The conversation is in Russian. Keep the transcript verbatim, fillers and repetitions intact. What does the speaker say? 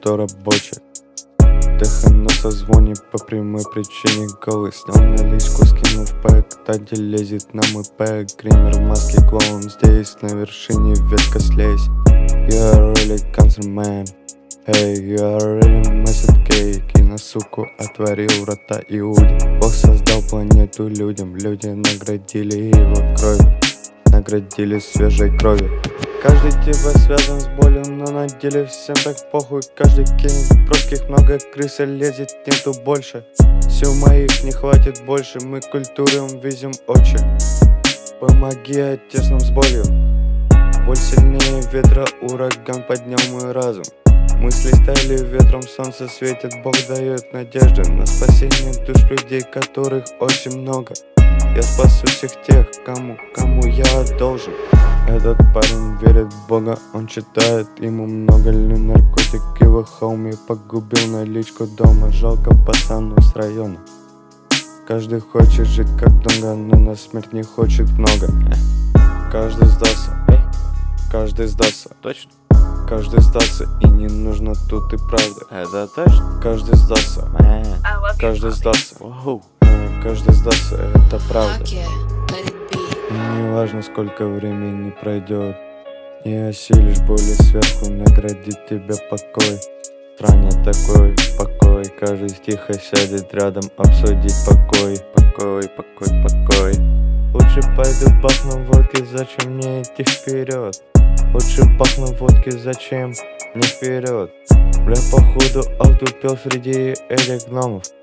то рабочая. Тихо на созвоне по прямой причине голый. Снял наличку, скинул в пэк, Тади лезет на мой пэк. Гример в маске, клоун здесь, на вершине ветка слезь. You are really cancer man. Hey, you are really massive cake. И на суку отворил врата Иуде. Бог создал планету людям, люди наградили его кровью, наградили свежей кровью. Каждый типа связан с болью, но на деле всем так похуй. Каждый кинет прусских, много крысы лезет, нету больше. Сил моих не хватит больше, мы культурам везем очи. Помоги, отец, нам с болью. Боль сильнее ветра, ураган поднял мой разум. Мысли стали ветром, солнце светит, Бог дает надежды на спасение душ людей, которых очень много. Я спасу всех тех, кому, кому я должен. Этот парень верит в Бога, он читает, ему много ли наркотик. Его хоуми погубил наличку дома, жалко пацану с района. Каждый хочет жить как Донга, но на смерть не хочет много. Каждый сдался, каждый сдался, Точно? каждый сдался, и не нужно тут и правда. Это точно? Каждый сдался, каждый сдался, Воу. каждый сдался, это правда. И не важно, сколько времени пройдет, не осилишь боли сверху, наградит тебя покой. Стране такой покой, каждый тихо сядет рядом, обсудить покой. Покой, покой, покой. Лучше пойду бахну водки, зачем мне идти вперед? Лучше бахну водки, зачем не вперед? Бля, походу, отупел среди этих гномов.